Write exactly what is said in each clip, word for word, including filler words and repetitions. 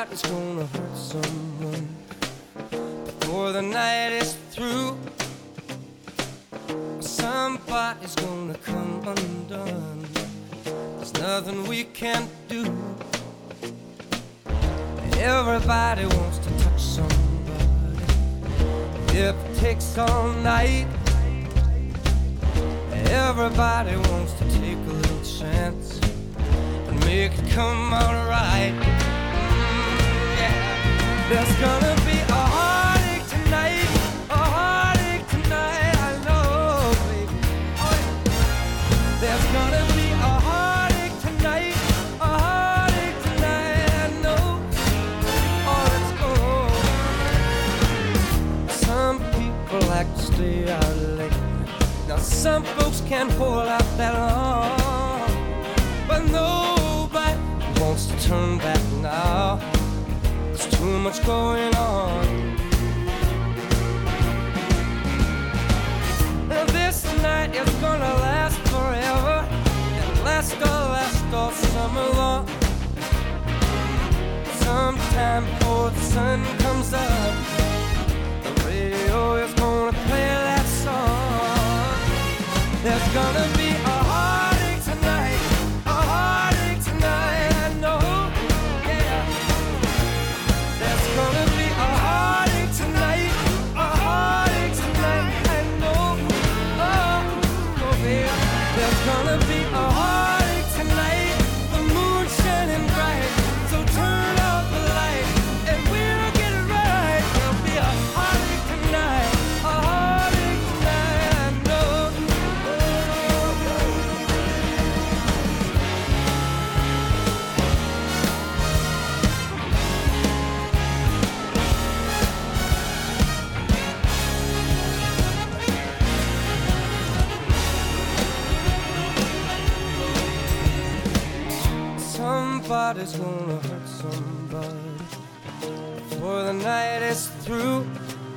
Somebody's gonna hurt someone before the night is through. Somebody's gonna come undone. There's nothing we can't do. Everybody wants to touch somebody. If it takes all night, everybody wants to take a little chance and make it come out right. Mm, yeah. There's gonna be a heartache tonight, a heartache tonight, I know, baby. Oh, yeah. There's gonna be a heartache tonight, a heartache tonight, I know. Oh, let's go. Some people like to stay out late. Now some folks can't hold out that long, but nobody wants to turn back now. There's too much going on. Now this night is gonna last forever, and last all, last all summer long. Sometime before the sun comes up, the radio is gonna play that song. There's gonna be a heartache tonight, a heartache tonight, I know, yeah. There's gonna be a heartache tonight, a heartache tonight, I know, oh, oh baby. There's gonna be a heartache tonight, the moon shining bright, so turn off the light and we'll get it right. There'll be a heartache tonight, a heartache tonight, I know. Somebody's gonna hurt somebody before the night is through.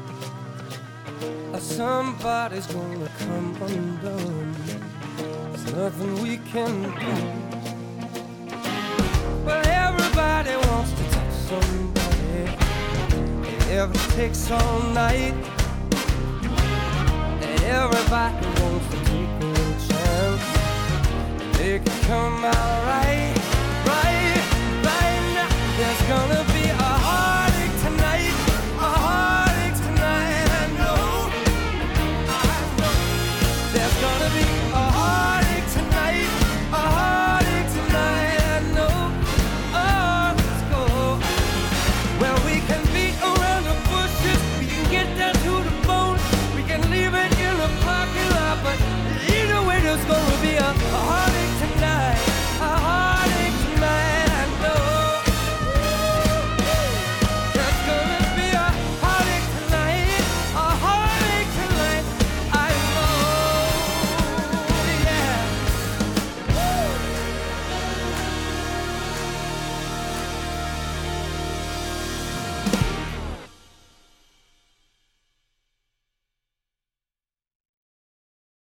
Somebody's gonna come undone. There's nothing we can do. But everybody wants to touch somebody. If it takes all night, everybody wants to take a little chance. Make it come out right. Right, right now, there's gonna be